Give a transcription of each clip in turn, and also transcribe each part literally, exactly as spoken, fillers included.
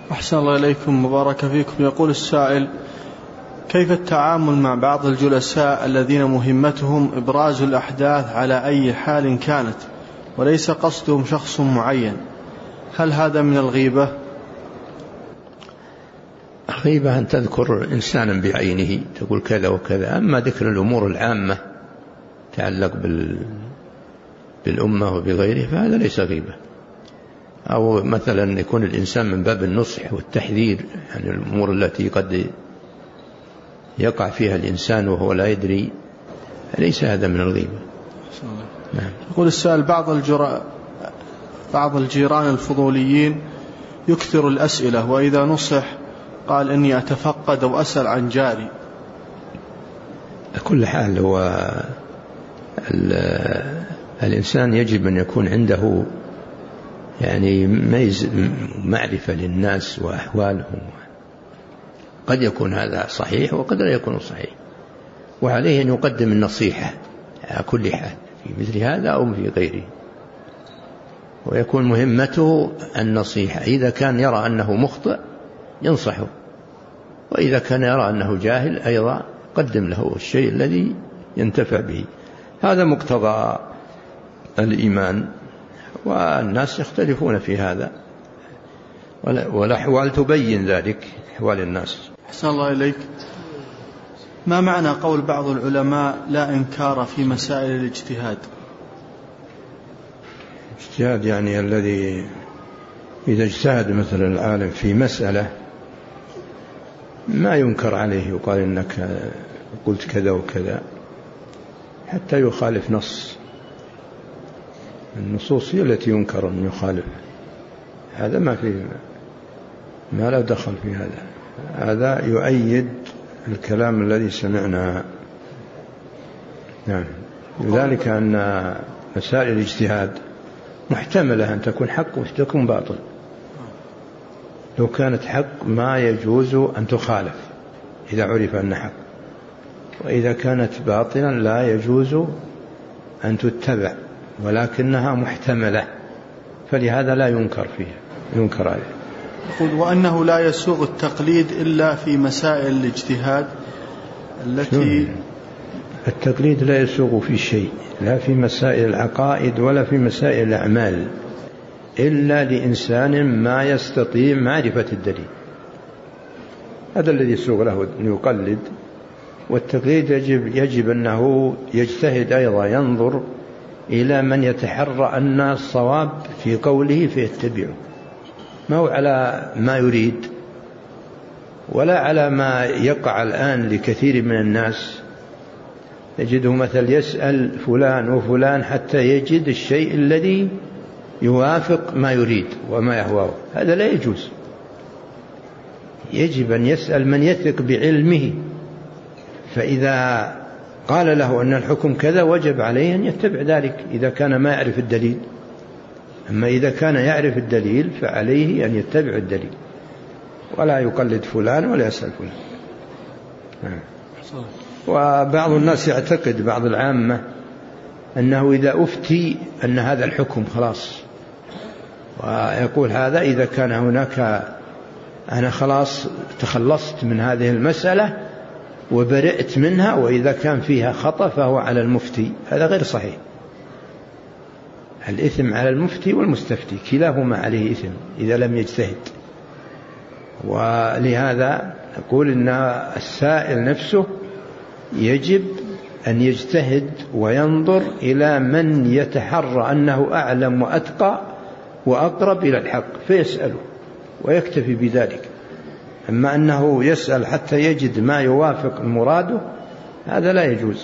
أحسن الله إليكم مبارك فيكم. يقول السائل: كيف التعامل مع بعض الجلساء الذين مهمتهم إبراز الأحداث على أي حال كانت وليس قصدهم شخص معين؟ هل هذا من الغيبة؟ الغيبة أن تذكر إنسانا بعينه تقول كذا وكذا، أما ذكر الأمور العامة تعلق بال... بالأمة وبغيره فهذا ليس غيبة. أو مثلا يكون الإنسان من باب النصح والتحذير عن يعني الأمور التي قد يقع فيها الإنسان وهو لا يدري، ليس هذا من الغيبة. نعم. يقول السائل: بعض الجر... بعض الجيران الفضوليين يكثر الأسئلة، وإذا نصح قال إني أتفقد أو أسأل عن جاري. كل حال هو الإنسان يجب أن يكون عنده يعني ميز معرفة للناس وأحوالهم. قد يكون هذا صحيح وقد لا يكون صحيح، وعليه أن يقدم النصيحة على كل حال في مثل هذا أو في غيره، ويكون مهمته النصيحة. إذا كان يرى أنه مخطئ ينصحه، وإذا كان يرى أنه جاهل أيضا قدم له الشيء الذي ينتفع به. هذا مقتضى الإيمان، والناس يختلفون في هذا، والأحوال تبين ذلك، أحوال الناس. أحسن الله إليك. ما معنى قول بعض العلماء لا إنكار في مسائل الاجتهاد؟ اجتهاد يعني الذي إذا اجتهد مثلا العالم في مسألة ما ينكر عليه، يقال إنك قلت كذا وكذا حتى يخالف نص. النصوص هي التي ينكر أن يخالف، هذا ما فيه، ما لا دخل في هذا. هذا يؤيد الكلام الذي سمعنا. نعم. لذلك أن مسائل الاجتهاد محتملة أن تكون حق وتكون باطل. لو كانت حق ما يجوز أن تخالف إذا عرف أن حق، وإذا كانت باطلا لا يجوز أن تتبع، ولكنها محتملة، فلهذا لا ينكر فيها، ينكر عليه. يقول: وأنه لا يسوغ التقليد إلا في مسائل الاجتهاد التي التقليد لا يسوغ في شيء، لا في مسائل العقائد ولا في مسائل الأعمال، إلا لإنسان ما يستطيع معرفة الدليل، هذا الذي يسوغ له أن يقلد. والتقليد يجب, يجب أنه يجتهد أيضا، ينظر إلى من يتحرى أن الصواب في قوله فيتبعه، ما هو على ما يريد ولا على ما يقع الآن لكثير من الناس. يجده مثل يسأل فلان وفلان حتى يجد الشيء الذي يوافق ما يريد وما يهواه، هذا لا يجوز. يجب أن يسأل من يثق بعلمه، فإذا قال له أن الحكم كذا وجب عليه أن يتبع ذلك إذا كان ما يعرف الدليل. أما إذا كان يعرف الدليل فعليه أن يتبع الدليل، ولا يقلد فلان ولا يسأل فلان. وبعض الناس يعتقد، بعض العامة، أنه إذا أفتي أن هذا الحكم خلاص، ويقول هذا إذا كان هناك أنا خلاص تخلصت من هذه المسألة وبرئت منها، وإذا كان فيها خطأ فهو على المفتي. هذا غير صحيح. الإثم على المفتي والمستفتي، كلاهما عليه إثم إذا لم يجتهد. ولهذا نقول إن السائل نفسه يجب أن يجتهد وينظر إلى من يتحرى أنه أعلم وأتقى وأقرب إلى الحق فيسأله ويكتفي بذلك. أما أنه يسأل حتى يجد ما يوافق مراده هذا لا يجوز.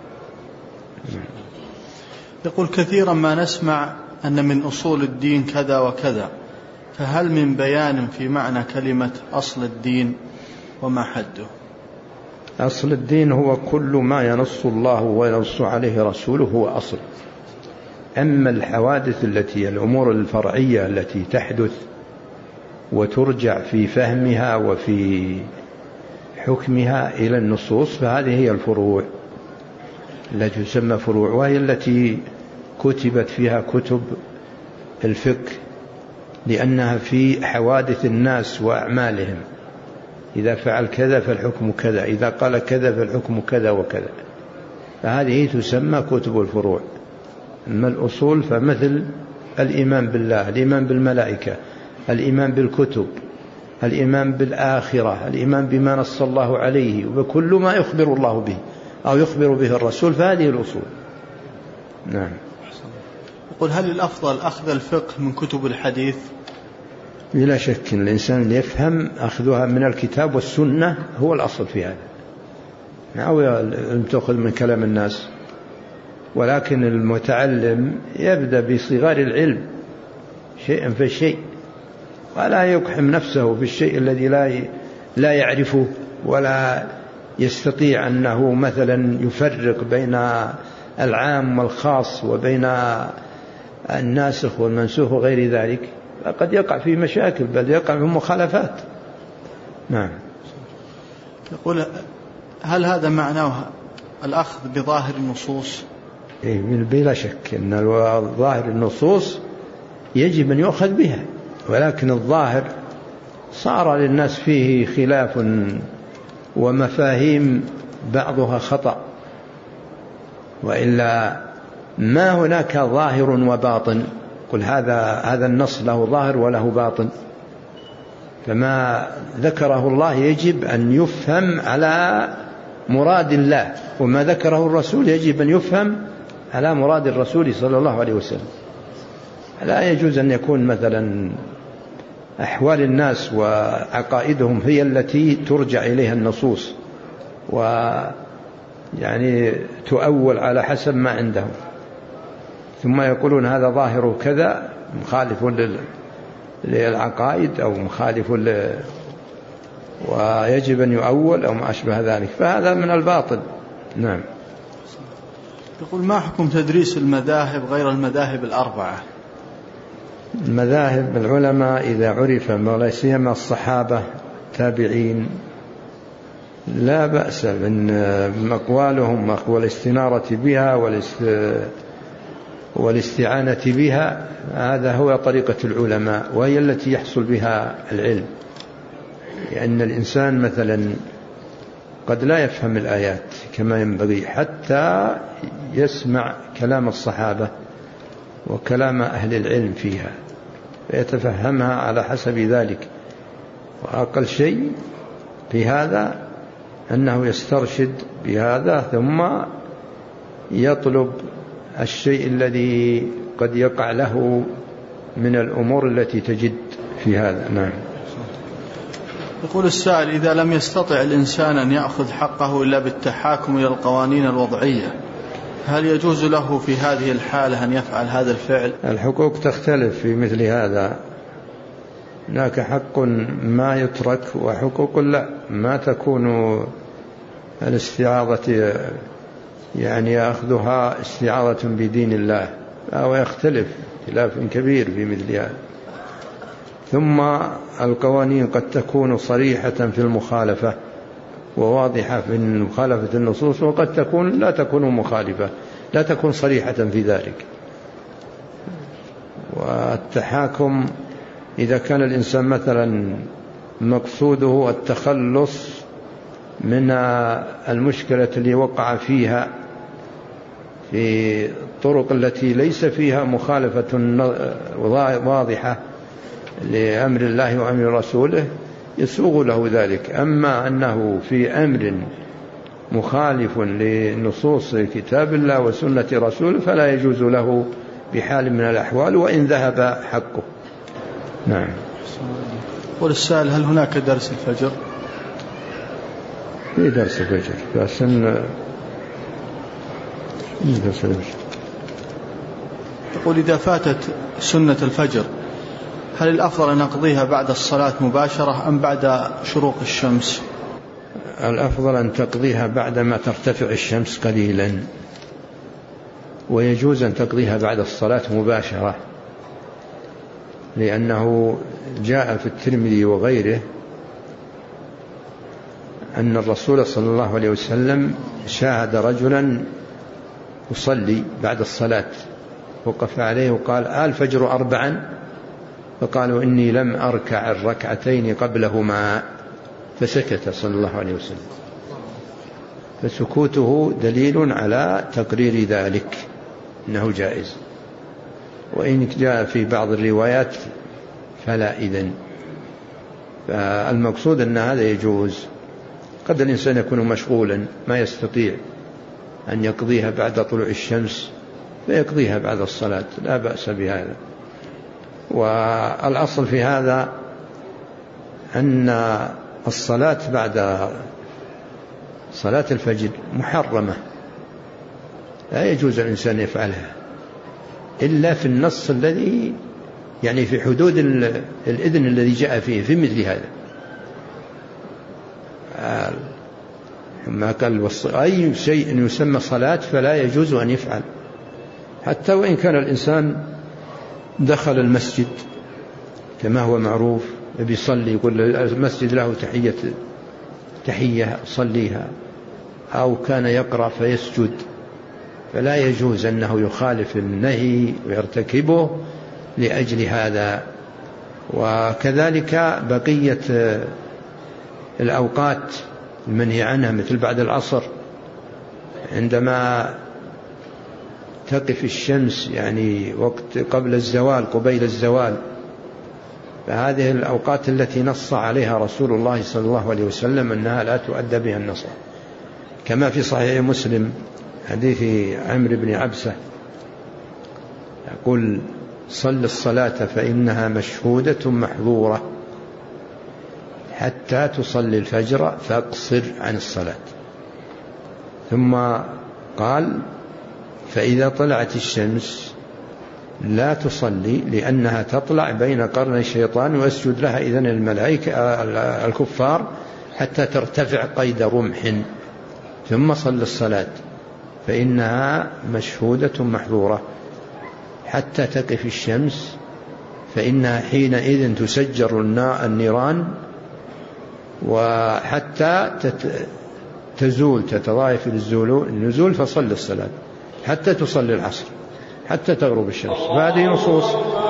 يقول: كثيرا ما نسمع أن من أصول الدين كذا وكذا، فهل من بيان في معنى كلمة أصل الدين وما حده؟ أصل الدين هو كل ما ينص الله وينص عليه رسوله هو أصل. أما الحوادث التي الأمور الفرعية التي تحدث وترجع في فهمها وفي حكمها إلى النصوص فهذه هي الفروع التي تسمى فروع، وهي التي كتبت فيها كتب الفقه لأنها في حوادث الناس وأعمالهم، إذا فعل كذا فالحكم كذا، إذا قال كذا فالحكم كذا وكذا، فهذه تسمى كتب الفروع. أما الأصول فمثل الإيمان بالله، الإيمان بالملائكة، الإيمان بالكتب، الإيمان بالآخرة، الإيمان بما نص الله عليه وبكل ما يخبر الله به أو يخبر به الرسول، فهذه الأصول. نعم. يقول هل الأفضل أخذ الفقه من كتب الحديث؟ بلا شك الإنسان اللي يفهم أخذها من الكتاب والسنة هو الأصل في هذا، أو تأخذ من كلام الناس. ولكن المتعلم يبدأ بصغار العلم شيئا فشيء، ولا يقحم نفسه في الشيء الذي لا لا يعرفه، ولا يستطيع أنه مثلا يفرق بين العام والخاص وبين الناسخ والمنسوخ وغير ذلك، فقد يقع في مشاكل بل يقع في مخالفات. نعم. يقول هل هذا معناه الأخذ بظاهر النصوص؟ إيه بلا شك أن ظاهر النصوص يجب أن يؤخذ بها، ولكن الظاهر صار للناس فيه خلاف ومفاهيم بعضها خطأ، وإلا ما هناك ظاهر وباطن. قل هذا هذا النص له ظاهر وله باطن، فما ذكره الله يجب أن يفهم على مراد الله، وما ذكره الرسول يجب أن يفهم على مراد الرسول صلى الله عليه وسلم. لا يجوز أن يكون مثلا أحوال الناس وعقائدهم هي التي ترجع إليها النصوص، ويعني تؤول على حسب ما عندهم، ثم يقولون هذا ظاهر كذا مخالف للعقائد أو مخالف ل... ويجب أن يؤول أو ما أشبه ذلك، فهذا من الباطل. نعم. يقول ما حكم تدريس المذاهب غير المذاهب الأربعة؟ المذاهب العلماء إذا عرف ولا سيما الصحابة تابعين لا بأس من أقوالهم والاستنارة بها والاستعانة بها، هذا هو طريقة العلماء وهي التي يحصل بها العلم. لأن الإنسان مثلا قد لا يفهم الآيات كما ينبغي حتى يسمع كلام الصحابة وكلام أهل العلم فيها فيتفهمها على حسب ذلك، وأقل شيء في هذا أنه يسترشد بهذا ثم يطلب الشيء الذي قد يقع له من الأمور التي تجد في هذا. نعم. يقول السائل إذا لم يستطع الإنسان أن يأخذ حقه إلا بالتحاكم إلى القوانين الوضعية، هل يجوز له في هذه الحالة أن يفعل هذا الفعل؟ الحقوق تختلف في مثل هذا، هناك حق ما يترك وحقوق لا ما تكون الاستعاضة يعني أخذها استعاضة بدين الله، أو يختلف اختلاف كبير في مثل هذا. ثم القوانين قد تكون صريحة في المخالفة وواضحة في مخالفة النصوص، وقد تكون لا تكون مخالفة لا تكون صريحة في ذلك. والتحاكم إذا كان الإنسان مثلا مقصوده التخلص من المشكلة اللي وقع فيها في الطرق التي ليس فيها مخالفة واضحة لأمر الله وأمر رسوله يسوغ له ذلك. أما أنه في أمر مخالف لنصوص كتاب الله وسنة رسوله فلا يجوز له بحال من الأحوال وإن ذهب حقه. نعم. والسائل هل هناك درس الفجر؟ في درس الفجر فأسن درس الفجر. يقول إذا فاتت سنة الفجر هل الأفضل أن نقضيها بعد الصلاة مباشرة أم بعد شروق الشمس؟ الأفضل أن تقضيها بعدما ترتفع الشمس قليلا، ويجوز أن تقضيها بعد الصلاة مباشرة، لأنه جاء في الترمذي وغيره أن الرسول صلى الله عليه وسلم شاهد رجلا يصلي بعد الصلاة، وقف عليه وقال: آل الفجر أربعا؟ فقالوا إني لم أركع الركعتين قبلهما، فسكت صلى الله عليه وسلم. فسكوته دليل على تقرير ذلك أنه جائز، وإن جاء في بعض الروايات فلا إذن. فالمقصود أن هذا يجوز. قد الإنسان يكون مشغولا ما يستطيع أن يقضيها بعد طلوع الشمس فيقضيها بعد الصلاة، لا بأس بهذا. والأصل في هذا أن الصلاة بعد صلاة الفجر محرمة، لا يجوز الإنسان يفعلها إلا في النص الذي يعني في حدود الإذن الذي جاء فيه في مثل هذا. ما قال أي شيء يسمى صلاة فلا يجوز أن يفعل، حتى وإن كان الإنسان دخل المسجد كما هو معروف بيصلي، يقول المسجد له تحية تحية صليها، أو كان يقرأ فيسجد، فلا يجوز أنه يخالف النهي ويرتكبه لأجل هذا. وكذلك بقية الأوقات المنهي عنها مثل بعد العصر عندما تقف الشمس يعني وقت قبل الزوال قبيل الزوال، فهذه الأوقات التي نص عليها رسول الله صلى الله عليه وسلم أنها لا تؤدى بها النصر، كما في صحيح مسلم حديث عمرو بن عبسة يقول صل الصلاة فإنها مشهودة محظورة حتى تصلي الفجر فاقصر عن الصلاة. ثم قال فإذا طلعت الشمس لا تصلي لأنها تطلع بين قرني الشيطان ويسجد لها إذن الملائكة الكفار حتى ترتفع قيد رمح، ثم صل الصلاة فإنها مشهودة محظورة حتى تقف الشمس، فإنها حينئذ تسجر النيران، وحتى تزول تتضاعف النزول فصل الصلاة حتى تصلي العصر حتى تغرب الشمس. فهذه نصوص